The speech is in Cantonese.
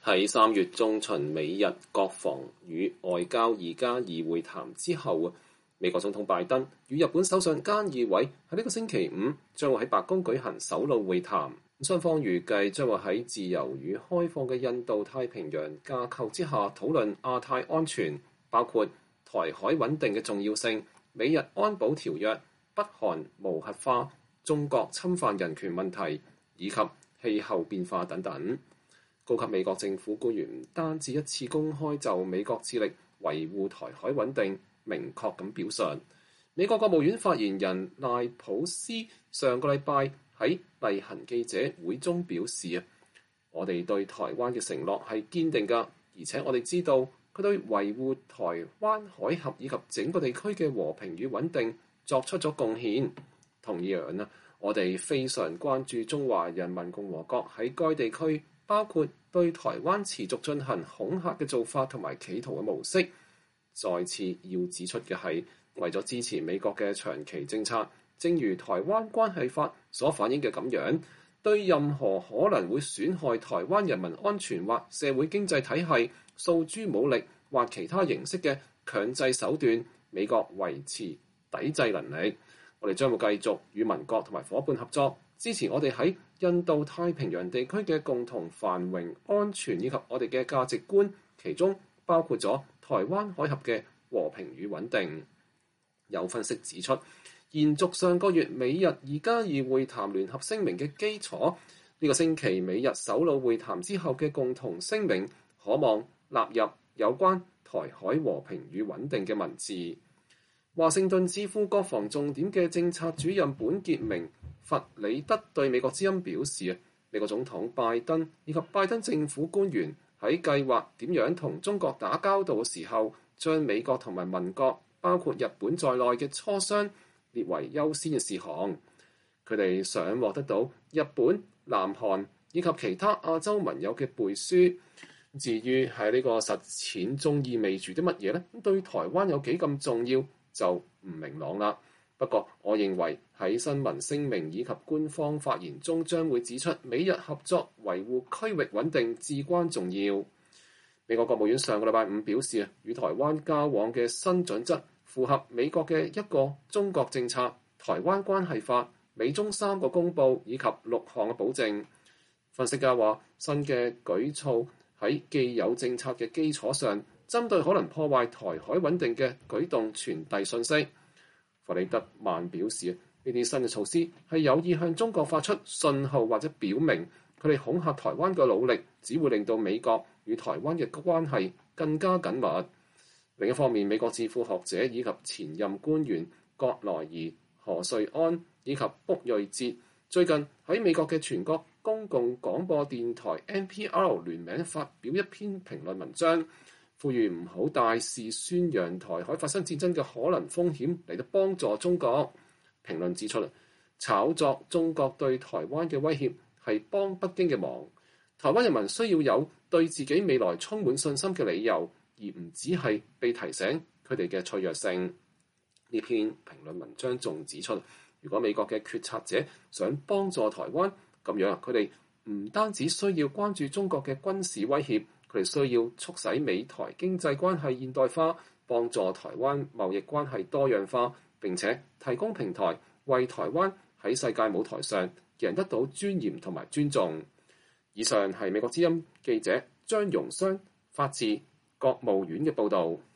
喺3月中旬美日國防與外交2+2會談之後，美國總統拜登與日本首相菅義偉喺呢個星期五將會喺白宮舉行首腦會談。雙方預計將會喺自由與開放嘅印度太平洋架構之下討論亞太安全，包括台海穩定嘅重要性、美日安保條約、北韓無核化、中國侵犯人權問題以及氣候變化等等。高級美國政府官員唔單止一次公開就美國致力維護台海穩定明確咁表述。美國國務院發言人賴普斯上個禮拜喺例行記者會中表示，我哋對台灣嘅承諾係堅定㗎，而且我哋知道佢對維護台灣海峽以及整個地區嘅和平與穩定作出咗貢獻。同樣，我哋非常關注中華人民共和國喺該地區包括對台灣持續進行恐嚇嘅做法同埋企圖嘅模式。再次要指出嘅係，為咗支持美國嘅長期政策，正如台灣關係法所反映嘅咁樣，對任何可能會損害台灣人民安全或社會經濟體系、訴諸武力或其他形式嘅強制手段，美國維持抵制能力。我哋將會繼續與盟國同埋夥伴合作，支持我哋喺印度太平洋地區嘅共同繁榮、安全以及我哋嘅價值觀，其中包括咗台灣海峽嘅和平與穩定。有分析指出，延續上個月美日2+2會談聯合聲明嘅基礎，呢個星期美日首腦會談之後嘅共同聲明，可望納入有關台海和平與穩定嘅文字。華盛頓智庫國防重點嘅政策主任本傑明·弗里德對美國之音表示，美國總統拜登以及拜登政府官員喺計劃點樣同中國打交道嘅時候，將美國同埋盟國，包括日本在內嘅磋商列為優先嘅事項。佢哋想獲得到日本、南韓以及其他亞洲盟友嘅背書。至於喺呢個實踐中意味住啲乜嘢呢？對台灣有幾咁重要就唔明朗啦。不過，我認為喺新聞聲明以及官方發言中將會指出，美日合作維護區域穩定至關重要。美國國務院上個禮拜五表示，與台灣交往嘅新準則符合美國嘅一個中國政策、台灣關係法、美中3個公報以及6項嘅保證。分析家話，新嘅舉措喺既有政策嘅基礎上，針對可能破壞台海穩定嘅舉動傳遞信息。弗里德曼表示，呢啲新嘅措施係有意向中國發出信號，或者表明佢哋恐嚇台灣嘅努力只會令到美國與台灣嘅關係更加緊密。另一方面，美國智庫學者以及前任官員葛萊儀、何瑞安以及卜瑞哲最近喺美國嘅全國公共廣播電台 NPR 聯名發表一篇評論文章，呼籲唔好大肆宣揚台海發生戰爭嘅可能風險嚟到幫助中國。評論指出，炒作中國對台灣嘅威脅係幫北京嘅忙。台灣人民需要有對自己未來充滿信心嘅理由，而唔只係被提醒佢哋嘅脆弱性。呢篇評論文章仲指出，如果美國嘅決策者想幫助台灣，咁樣佢哋唔單止需要關注中國嘅軍事威脅，佢哋需要促使美台經濟關係現代化，幫助台灣貿易關係多樣化，並且提供平台，為台灣喺世界舞台上贏得到尊嚴同埋尊重。以上係美國之音記者張榮湘發自國務院嘅報導。